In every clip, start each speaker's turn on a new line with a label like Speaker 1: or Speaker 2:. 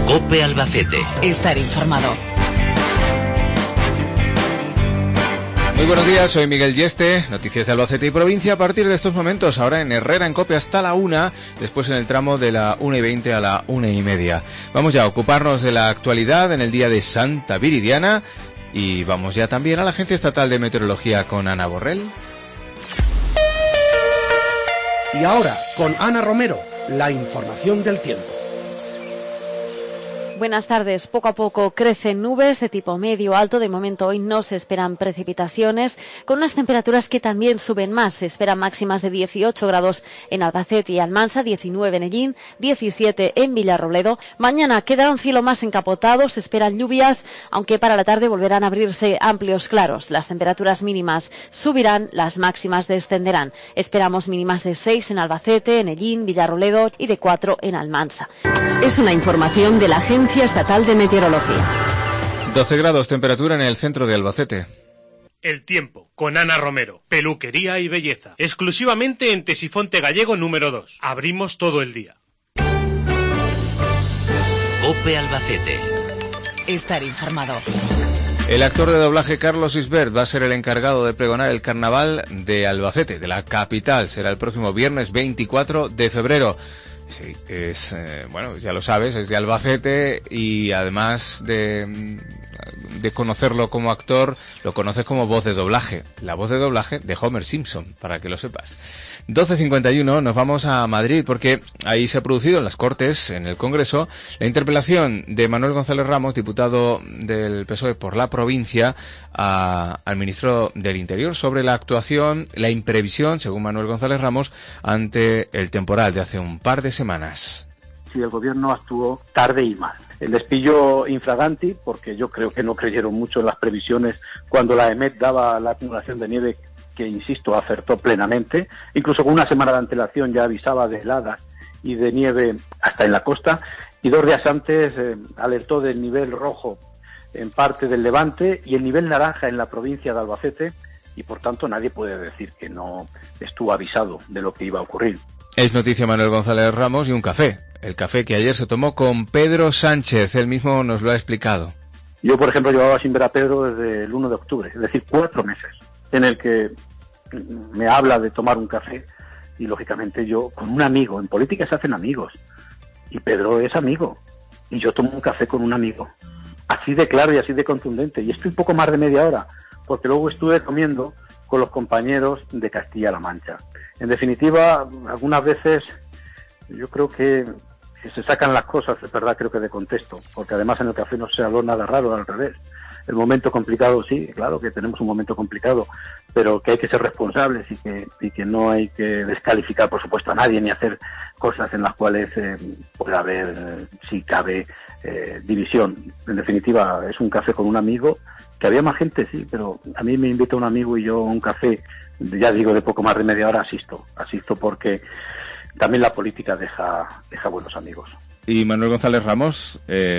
Speaker 1: COPE Albacete.
Speaker 2: Estar informado.
Speaker 3: Muy buenos días, soy Miguel Yeste, noticias de Albacete y provincia a partir de estos momentos, ahora en Herrera en COPE hasta la 1, después en el tramo de la 1:20 a la 1:30. Vamos ya a ocuparnos de la actualidad en el día de Santa Viridiana y vamos ya también a la Agencia Estatal de Meteorología con Ana Borrell.
Speaker 4: Y ahora, con Ana Romero, la información del tiempo.
Speaker 5: Buenas tardes. Poco a poco crecen nubes de tipo medio-alto. De momento hoy no se esperan precipitaciones, con unas temperaturas que también suben más. Se esperan máximas de 18 grados en Albacete y Almansa, 19 en Ellín, 17 en Villarrobledo. Mañana quedará un cielo más encapotado. Se esperan lluvias, aunque para la tarde volverán a abrirse amplios claros. Las temperaturas mínimas subirán, las máximas descenderán. Esperamos mínimas de 6 en Albacete, en Ellín, Villarrobledo y de 4 en Almansa.
Speaker 2: Es una información de la Agencia Estatal de Meteorología.
Speaker 3: 12 grados temperatura en el centro de Albacete.
Speaker 6: El tiempo, con Ana Romero, peluquería y belleza, exclusivamente en Tesifonte Gallego número 2. Abrimos todo el día.
Speaker 1: COPE Albacete.
Speaker 2: Estar informado.
Speaker 3: El actor de doblaje Carlos Isbert va a ser el encargado de pregonar el carnaval de Albacete, de la capital. Será el próximo viernes 24 de febrero. Sí, bueno, ya lo sabes, es de Albacete y además de conocerlo como actor, lo conoces como voz de doblaje. La voz de doblaje de Homer Simpson, para que lo sepas. 12:51, nos vamos a Madrid porque ahí se ha producido en las Cortes, en el Congreso, la interpelación de Manuel González Ramos, diputado del PSOE por la provincia, al ministro del Interior sobre la actuación, la imprevisión, según Manuel González Ramos, ante el temporal de hace un par de semanas.
Speaker 7: Sí, el gobierno actuó tarde y mal. Les pilló infraganti, porque yo creo que no creyeron mucho en las previsiones cuando la EMET daba la acumulación de nieve, que, insisto, acertó plenamente. Incluso con una semana de antelación ya avisaba de heladas y de nieve hasta en la costa. Y 2 días antes alertó del nivel rojo en parte del Levante y el nivel naranja en la provincia de Albacete. Y, por tanto, nadie puede decir que no estuvo avisado de lo que iba a ocurrir.
Speaker 3: Es noticia Manuel González Ramos y un café. El café que ayer se tomó con Pedro Sánchez, él mismo nos lo ha explicado.
Speaker 7: Yo, por ejemplo, llevaba sin ver a Pedro desde el 1 de octubre, es decir, 4 meses, en el que me habla de tomar un café y, lógicamente, yo, con un amigo, en política se hacen amigos, y Pedro es amigo, y yo tomo un café con un amigo, así de claro y así de contundente, y estoy poco más de media hora, porque luego estuve comiendo con los compañeros de Castilla-La Mancha. En definitiva, algunas veces yo creo que se sacan las cosas, es verdad, creo que de contexto, porque además en el café no se habló nada raro, al revés. El momento complicado, sí, claro que tenemos un momento complicado, pero que hay que ser responsables y que no hay que descalificar, por supuesto, a nadie, ni hacer cosas en las cuales pueda haber, si cabe, división. En definitiva, es un café con un amigo, que había más gente, sí, pero a mí me invita un amigo y yo a un café, ya digo, de poco más de media hora asisto porque también la política deja buenos amigos.
Speaker 3: Y Manuel González Ramos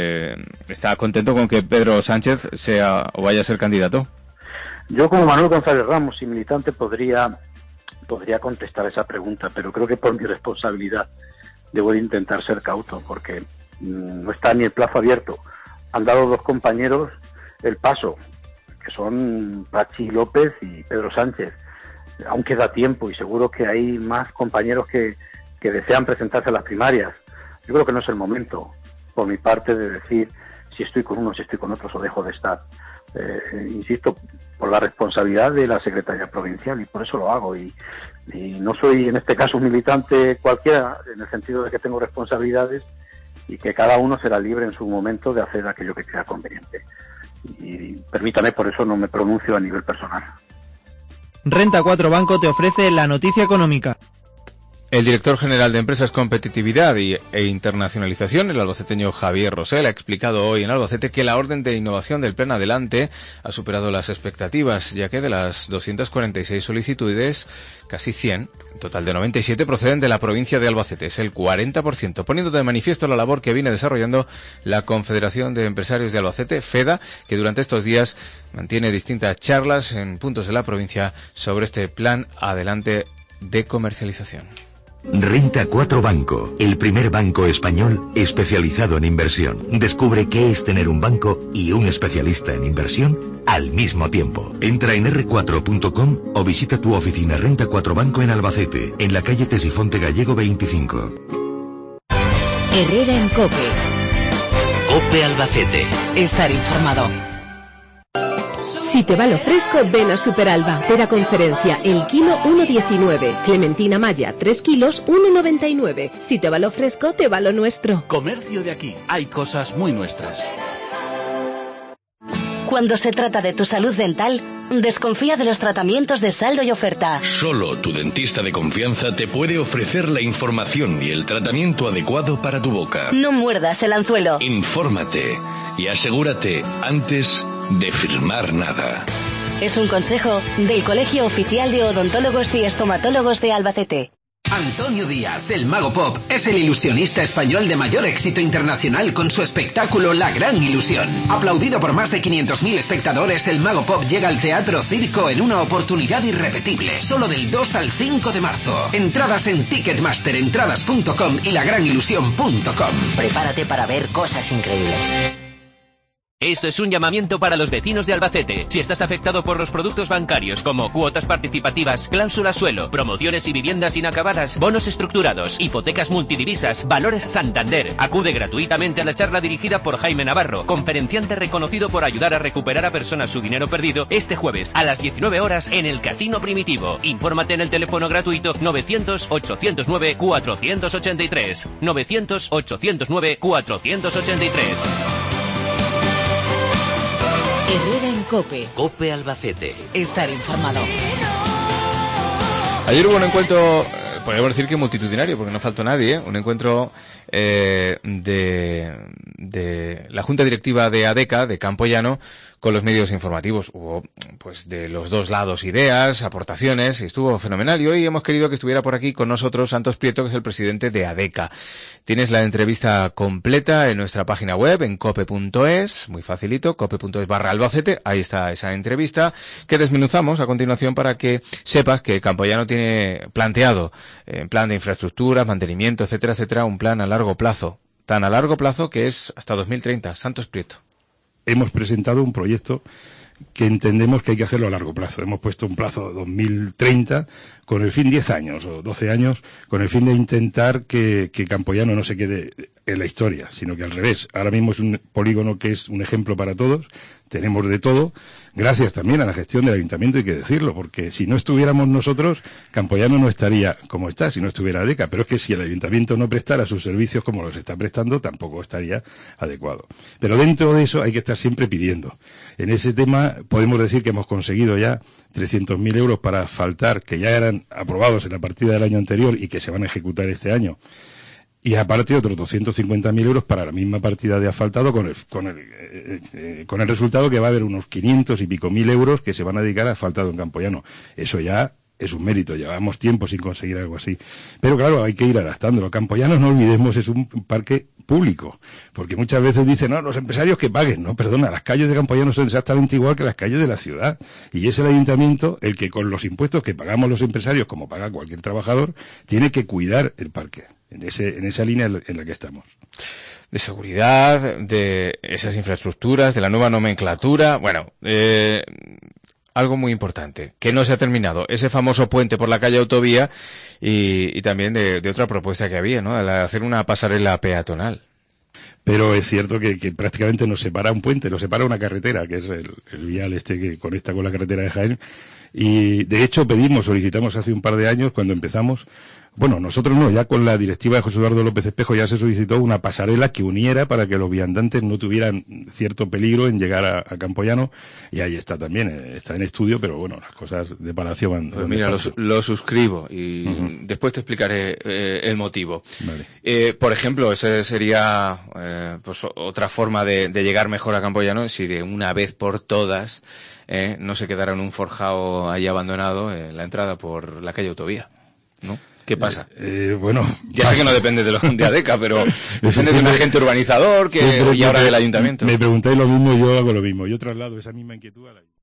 Speaker 3: está contento con que Pedro Sánchez sea o vaya a ser candidato.
Speaker 7: Yo, como Manuel González Ramos y militante, podría contestar esa pregunta, pero creo que por mi responsabilidad debo de intentar ser cauto, porque no está ni el plazo abierto. Han dado 2 compañeros el paso, que son Pachi López y Pedro Sánchez. Aún queda tiempo y seguro que hay más compañeros que desean presentarse a las primarias. Yo creo que no es el momento, por mi parte, de decir si estoy con unos, si estoy con otros o dejo de estar. Insisto, por la responsabilidad de la Secretaría Provincial, y por eso lo hago. Y no soy, en este caso, un militante cualquiera, en el sentido de que tengo responsabilidades y que cada uno será libre en su momento de hacer aquello que crea conveniente. Y permítame, por eso no me pronuncio a nivel personal.
Speaker 8: Renta 4 Banco te ofrece la noticia económica.
Speaker 3: El director general de Empresas, Competitividad e Internacionalización, el albaceteño Javier Rosell, ha explicado hoy en Albacete que la orden de innovación del Plan Adelante ha superado las expectativas, ya que de las 246 solicitudes, casi 100, en total de 97, proceden de la provincia de Albacete. Es el 40%, poniendo de manifiesto la labor que viene desarrollando la Confederación de Empresarios de Albacete, FEDA, que durante estos días mantiene distintas charlas en puntos de la provincia sobre este Plan Adelante de comercialización.
Speaker 9: Renta 4 Banco, el primer banco español especializado en inversión. Descubre qué es tener un banco y un especialista en inversión al mismo tiempo. Entra en r4.com o visita tu oficina Renta 4 Banco en Albacete, en la calle Tesifonte Gallego 25.
Speaker 2: Herrera en COPE.
Speaker 1: COPE Albacete.
Speaker 2: Estar informado.
Speaker 10: Si te va lo fresco, ven a Superalba. Pera conferencia, el kilo 1,19. Clementina Maya, 3 kilos, 1,99. Si te va lo fresco, te va lo nuestro.
Speaker 11: Comercio de aquí. Hay cosas muy nuestras.
Speaker 12: Cuando se trata de tu salud dental, desconfía de los tratamientos de saldo y oferta.
Speaker 13: Solo tu dentista de confianza te puede ofrecer la información y el tratamiento adecuado para tu boca.
Speaker 12: No muerdas el anzuelo.
Speaker 13: Infórmate y asegúrate antes de firmar nada.
Speaker 12: Es un consejo del Colegio Oficial de Odontólogos y Estomatólogos de Albacete.
Speaker 14: Antonio Díaz, el Mago Pop, es el ilusionista español de mayor éxito internacional con su espectáculo La Gran Ilusión. Aplaudido por más de 500.000 espectadores, el Mago Pop llega al Teatro Circo en una oportunidad irrepetible, solo del 2 al 5 de marzo. Entradas en Ticketmaster, entradas.com y lagranilusión.com.
Speaker 15: Prepárate para ver cosas increíbles.
Speaker 16: Esto es un llamamiento para los vecinos de Albacete. Si estás afectado por los productos bancarios como cuotas participativas, cláusula suelo, promociones y viviendas inacabadas, bonos estructurados, hipotecas multidivisas, valores Santander, acude gratuitamente a la charla dirigida por Jaime Navarro, conferenciante reconocido por ayudar a recuperar a personas su dinero perdido, este jueves a las 19 horas en el Casino Primitivo. Infórmate en el teléfono gratuito 900-809-483. 900-809-483.
Speaker 2: Herrera en COPE.
Speaker 1: COPE Albacete.
Speaker 2: Estar informado.
Speaker 3: Ayer hubo un encuentro, podríamos decir que multitudinario, porque no faltó nadie, ¿eh? Un encuentro de la Junta Directiva de ADECA, de Campoyano, con los medios informativos. Hubo, pues, de los dos lados ideas, aportaciones, y estuvo fenomenal. Y hoy hemos querido que estuviera por aquí con nosotros Santos Prieto, que es el presidente de ADECA. Tienes la entrevista completa en nuestra página web, en cope.es, muy facilito, cope.es/Albacete, ahí está esa entrevista, que desmenuzamos a continuación para que sepas que Campoyano tiene planteado, en plan de infraestructuras, mantenimiento, etcétera, etcétera, un plan a largo plazo, tan a largo plazo que es hasta 2030. Santos Prieto.
Speaker 17: Hemos presentado un proyecto que entendemos que hay que hacerlo a largo plazo. Hemos puesto un plazo de 2030 con el fin 10 años o 12 años, con el fin de intentar que Campoyano no se quede en la historia, sino que al revés. Ahora mismo es un polígono que es un ejemplo para todos, tenemos de todo, gracias también a la gestión del ayuntamiento, hay que decirlo, porque si no estuviéramos nosotros, Campoyano no estaría como está, si no estuviera ADECA, pero es que si el ayuntamiento no prestara sus servicios como los está prestando, tampoco estaría adecuado. Pero dentro de eso hay que estar siempre pidiendo. En ese tema podemos decir que hemos conseguido ya 300.000 euros para asfaltar, que ya eran aprobados en la partida del año anterior y que se van a ejecutar este año. Y aparte otros 250.000 euros para la misma partida de asfaltado con el resultado que va a haber unos 500 y pico mil euros que se van a dedicar a asfaltado en Campoyano. Eso ya es un mérito, llevamos tiempo sin conseguir algo así. Pero claro, hay que ir adaptándolo. Campoyano, no olvidemos, es un parque público, porque muchas veces dicen, no, los empresarios que paguen. No, perdona, las calles de Campoyano son exactamente igual que las calles de la ciudad. Y es el ayuntamiento el que con los impuestos que pagamos los empresarios, como paga cualquier trabajador, tiene que cuidar el parque. En esa línea en la que estamos.
Speaker 3: De seguridad, de esas infraestructuras, de la nueva nomenclatura, bueno, algo muy importante, que no se ha terminado, ese famoso puente por la calle Autovía y también de otra propuesta que había, ¿no? La de hacer una pasarela peatonal.
Speaker 17: Pero es cierto que prácticamente nos separa un puente, nos separa una carretera, que es el vial este que conecta con la carretera de Jaén. Y de hecho solicitamos hace un par de años, cuando empezamos, bueno, nosotros no, ya con la directiva de José Eduardo López Espejo ya se solicitó una pasarela que uniera para que los viandantes no tuvieran cierto peligro en llegar a Campoyano, y ahí está también, está en estudio, pero bueno, las cosas de Palacio van.
Speaker 3: Pues mira, lo suscribo y después te explicaré el motivo.
Speaker 17: Vale.
Speaker 3: Por ejemplo, esa sería pues otra forma de llegar mejor a Campoyano, si de una vez por todas no se quedara en un forjado ahí abandonado la entrada por la calle Autovía, ¿no? ¿Qué pasa?
Speaker 17: Bueno,
Speaker 3: ya sé que no depende de ADECA, pero depende de un agente urbanizador y ahora del ayuntamiento.
Speaker 17: Me preguntáis lo mismo, yo hago lo mismo. Yo traslado esa misma inquietud a la...